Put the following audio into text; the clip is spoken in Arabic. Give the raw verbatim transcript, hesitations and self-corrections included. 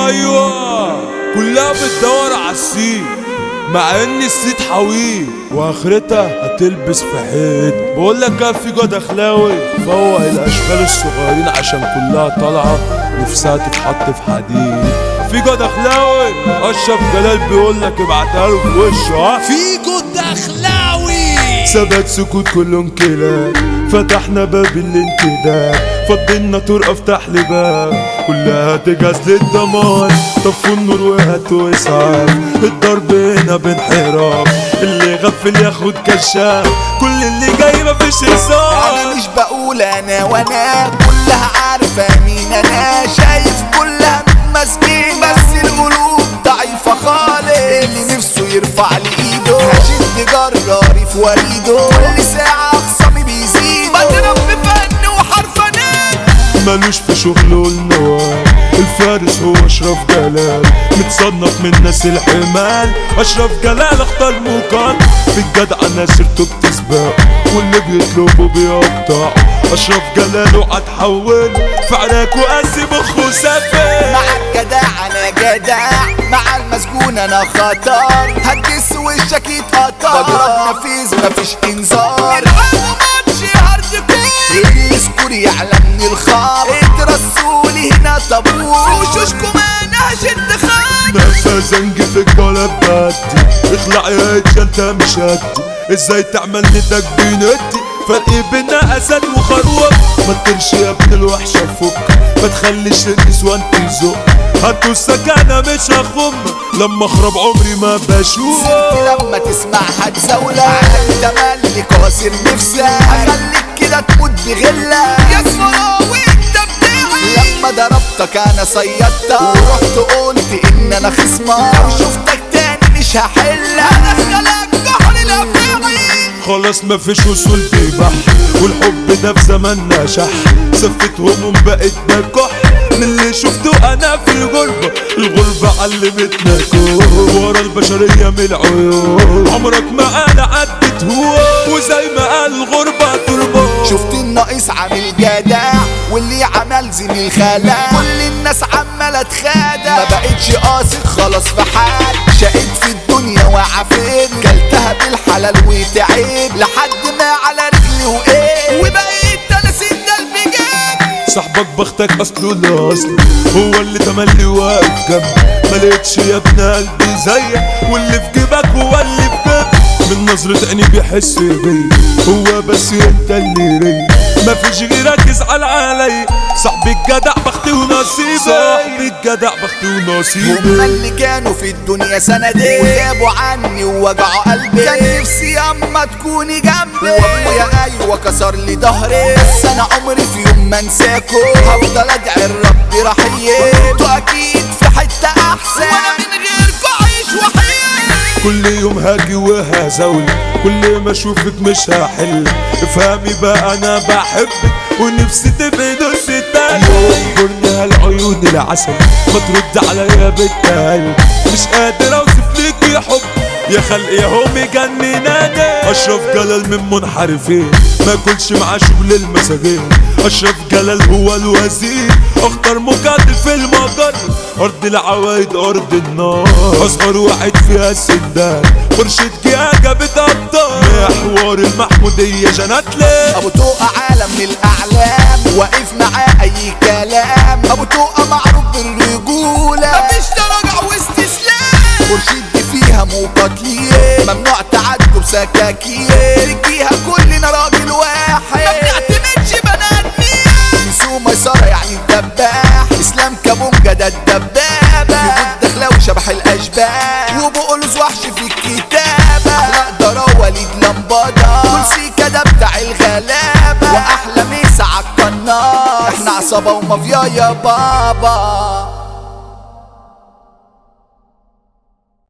ايوه كلها بتدور على السيد، مع ان السيد حويه واخرتها هتلبس في حيط. بقول لك يا فيجو دخلاوي فوق الاشغال الصغيرين عشان كلها طالعه نفسها تتحط في حديد. فيجو دخلاوي اشرف جلال بيقول لك ابعتها له في وشه. ها فيجو دخلاوي ثبات سكوت كلهم كلاب، فتحنا باب الانتداب، فضلنا طرقه افتح لي باب كلها تجهز للدمار. طفوا النور وهاتوا اسعاف، الضرب هنا بانحراف، اللي غفل ياخد كشاف، كل اللي جاي مفيش هزار. انا مش بقول انا وانا كلها عارفه مين انا، شايف كلها متماسكين بس القلوب ضعيفه خالص. اللي نفسه يرفع لي ايده هشد جراري في وريده، كل ساعه خصامي بيزيد بضرب بفن وحرفنان. مالوش في شغله النوار، الفارس هو اشرف جلال، متصنف من ناس الحمال. اشرف جلال اختار مقام، في الجدع ناسرته بتسبق واللي بيطلبه بيقطع. اشرف جلال وهتحول في عراك وقاسي مخه سافر. مع الجدع انا جدع، مع المسجون انا خطر، هتجس وشك يتقطع، بضرب نفيذ مفيش انذار. العالم ماتش هارد كور، السكور يعلمني الخار، اترسولي هنا طابور، وشوشكم انا هشد خان. نفسها زنج في الجولة بادي، اخلع يا انت مش هدي، ازاي تعمل ندك بندي، فرق بينا اسد وخروف. ما تطيرش يا ابن الوحشه فك، ما تخليش النسوان تزق، هاتوا السكانه مش هخم، لما اخرب عمري ما بشوف. لما تسمعها تزولة انت مالك كاسر نفسك، هخليك كده تموت بغلة يا صراوي انت بتاعي. لما ضربتك انا صيدتك ورحت قلت ان انا خصمك، لو شفتك تاني مش هحلك، هدخلك جحر الافاعي. خلاص مفيش وصول ببحر، والحب ده في زماننا شح، سفت هموم بقت بكح، من اللي شفته انا في الغربة. الغربة علمتنا كون ورا البشرية من العيون، عمرك ما انا عدت هو، وزي ما قال الغربة تربة. شفت الناقص عامل جدع، واللي عمل زميل خلع، كل الناس عمالة تخادع، ما بقتش قاصد خلاص في حال، شقيت في الدنيا وعافيت، كلتها بالحلال وتعيب، لحد ما على رجلي وايه، وبقيت انا سيد البجان. صاحبك بختك اصله الاصل، هو اللي تملي واقف جنبي، ملقتش يا ابن قلبي زيك، واللي في جيبك هو اللي في جيبك، من نظرة عيني بيحس بيا، هو بس انت اللي ري، مفيش غيرك يزعل علي. صاحبي الجدع بختي ونصيبي، صاحبي الجدع بختي ونصيبي. هما اللي كانوا في الدنيا سندين وغابوا عني ووجعوا قلبي، كان نفسي اما تكوني جنبي، وابويا ايوه كسر لي ظهري، بس انا عمري في يوم ما انساكوا، هفضل ادعي لربي رحيم، وانتوا اكيد في حته احسن، وانا من غيركوا عايش وحيد. كل يوم هاجي وهزول، كل ما اشوفك مش هحل، افهمي بقى انا بحبك ونفسي تبقي نص تاني. يجبرني هالعيون العسل، ما ترد عليا بالتالي، مش قادر اوصف ليك يا حب، يا خلق يا هو مجنناني. اشرف جلال من منحرفين، ما كلش مع شغل المساجين، اشرف جلال هو الوزير، اختار مقاتل في المجر، ارض العوايد ارض النار، اصغر واحد فيها السندان، مرشد جاجة بتقطر، محور المحمودية جناتلي. ابو توقع عالم من الاعلام، واقف معاه اي كلام، ابو توقع معروف بالرجولة، مفيش تراجع واستسلام، مرشد فيها مقاتلين، ممنوع تعدوا بسكاكين، رجيها كلنا راجل واحد، ما بنعتمدش بنات مين، نسو ميسرة يعني الدباح، اسلام كابونجا ده الدبابة، يقول دخلاوي شبح الاشباح، وبقولوز وحش في الكتابة، اخلاق دراوة وليد لمبادة، كل سيكا ده بتاع الغلابة، واحلى ميسا عالقناص، احنا عصابة ومافيا يا بابا.